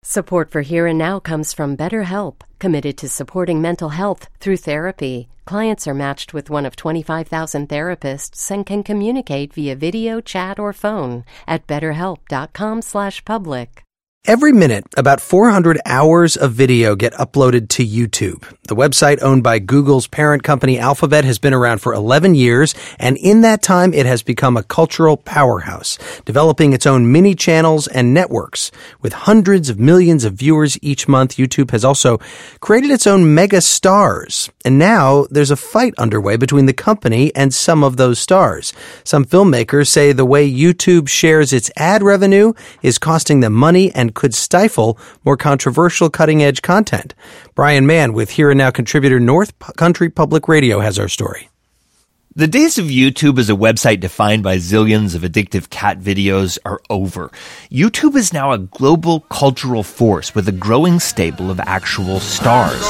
Support for Here and Now comes from BetterHelp, committed to supporting mental health through therapy. Clients are matched with one of 25,000 therapists and can communicate via video, chat, or phone at betterhelp.com/public. Every minute, about 400 hours of video get uploaded to YouTube. The website, owned by Google's parent company Alphabet, has been around for 11 years, and in that time, it has become a cultural powerhouse, developing its own mini channels and networks. With hundreds of millions of viewers each month, YouTube has also created its own mega stars. And now, there's a fight underway between the company and some of those stars. Some filmmakers say the way YouTube shares its ad revenue is costing them money and could stifle more controversial cutting-edge content. Brian Mann with Here and Now contributor North Country Public Radio has our story. The days of YouTube as a website defined by zillions of addictive cat videos are over. YouTube is now a global cultural force with a growing stable of actual stars.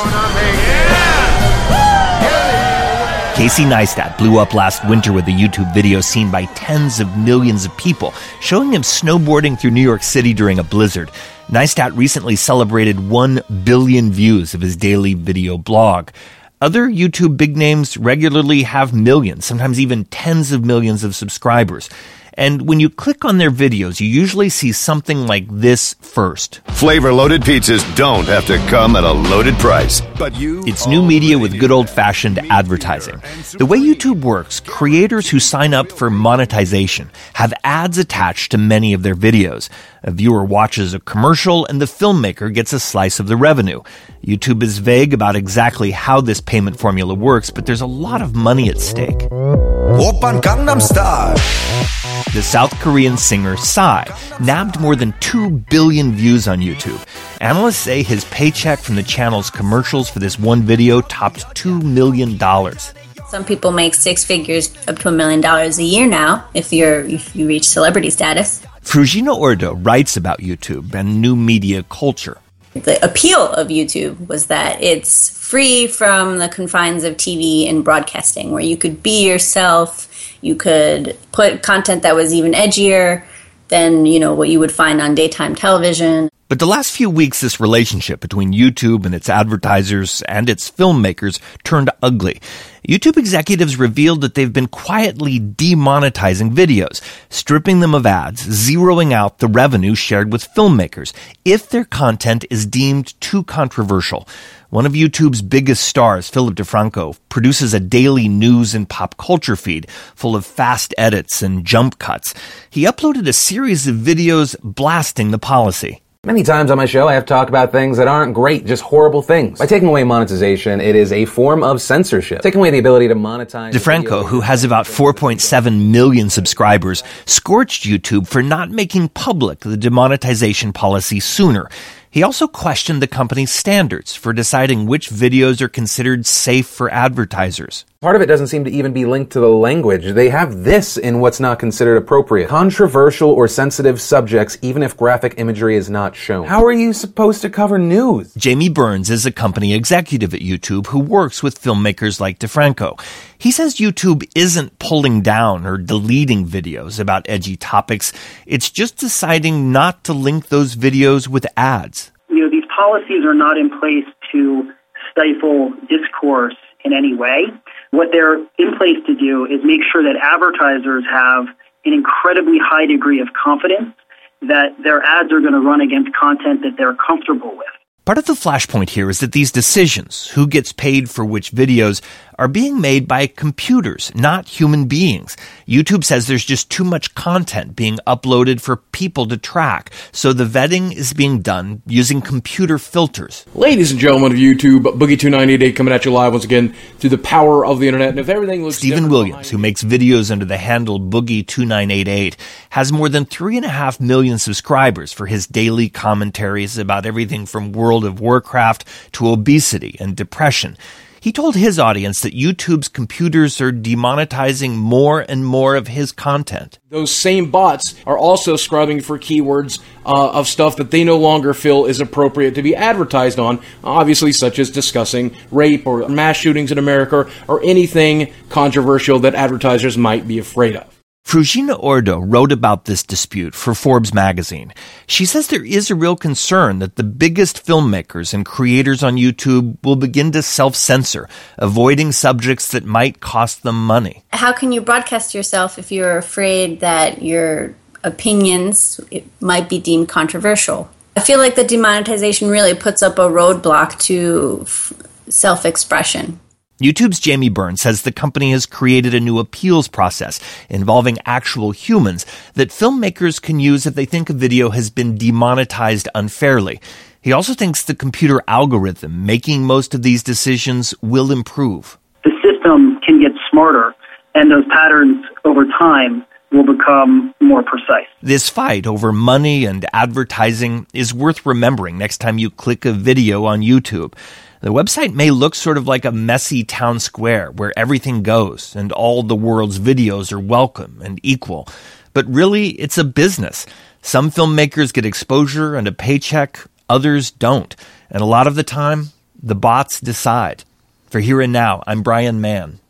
Casey Neistat blew up last winter with a YouTube video seen by tens of millions of people, showing him snowboarding through New York City during a blizzard. Neistat recently celebrated 1 billion views of his daily video blog. Other YouTube big names regularly have millions, sometimes even tens of millions of subscribers. And when you click on their videos, you usually see something like this first. Flavor-loaded pizzas don't have to come at a loaded price. But it's new media with good old-fashioned advertising. The way YouTube works, creators who sign up for monetization have ads attached to many of their videos. A viewer watches a commercial and the filmmaker gets a slice of the revenue. YouTube is vague about exactly how this payment formula works, but there's a lot of money at stake. Oppan Gangnam Style. The South Korean singer Psy nabbed more than 2 billion views on YouTube. Analysts say his paycheck from the channel's commercials for this one video topped $2 million. Some people make six figures up to $1 million a year now if you reach celebrity status. Frugino Ordo writes about YouTube and new media culture. The appeal of YouTube was that it's free from the confines of TV and broadcasting, where you could be yourself, you could put content that was even edgier than, what you would find on daytime television. But the last few weeks, this relationship between YouTube and its advertisers and its filmmakers turned ugly. YouTube executives revealed that they've been quietly demonetizing videos, stripping them of ads, zeroing out the revenue shared with filmmakers if their content is deemed too controversial. One of YouTube's biggest stars, Philip DeFranco, produces a daily news and pop culture feed full of fast edits and jump cuts. He uploaded a series of videos blasting the policy. Many times on my show, I have talked about things that aren't great, just horrible things. By taking away monetization, it is a form of censorship. Taking away the ability to monetize... DeFranco, who has about 4.7 million subscribers, scorched YouTube for not making public the demonetization policy sooner. He also questioned the company's standards for deciding which videos are considered safe for advertisers. Part of it doesn't seem to even be linked to the language. They have this in what's not considered appropriate. Controversial or sensitive subjects, even if graphic imagery is not shown. How are you supposed to cover news? Jamie Burns is a company executive at YouTube who works with filmmakers like DeFranco. He says YouTube isn't pulling down or deleting videos about edgy topics. It's just deciding not to link those videos with ads. These policies are not in place to stifle discourse in any way. What they're in place to do is make sure that advertisers have an incredibly high degree of confidence that their ads are going to run against content that they're comfortable with. Part of the flashpoint here is that these decisions, who gets paid for which videos, are being made by computers, not human beings. YouTube says there's just too much content being uploaded for people to track, so the vetting is being done using computer filters. Ladies and gentlemen of YouTube, Boogie2988 coming at you live once again through the power of the internet. And if everything looks Stephen Williams, who makes videos under the handle Boogie2988, has more than 3.5 million subscribers for his daily commentaries about everything from World of Warcraft to obesity and depression. He told his audience that YouTube's computers are demonetizing more and more of his content. Those same bots are also scrubbing for keywords of stuff that they no longer feel is appropriate to be advertised on, obviously such as discussing rape or mass shootings in America or anything controversial that advertisers might be afraid of. Frugina Ordo wrote about this dispute for Forbes magazine. She says there is a real concern that the biggest filmmakers and creators on YouTube will begin to self-censor, avoiding subjects that might cost them money. How can you broadcast yourself if you're afraid that your opinions might be deemed controversial? I feel like the demonetization really puts up a roadblock to self-expression. YouTube's Jamie Byrne says the company has created a new appeals process involving actual humans that filmmakers can use if they think a video has been demonetized unfairly. He also thinks the computer algorithm making most of these decisions will improve. The system can get smarter, and those patterns over time will become more precise. This fight over money and advertising is worth remembering next time you click a video on YouTube. The website may look sort of like a messy town square where everything goes and all the world's videos are welcome and equal. But really, it's a business. Some filmmakers get exposure and a paycheck, others don't. And a lot of the time, the bots decide. For Here and Now, I'm Brian Mann.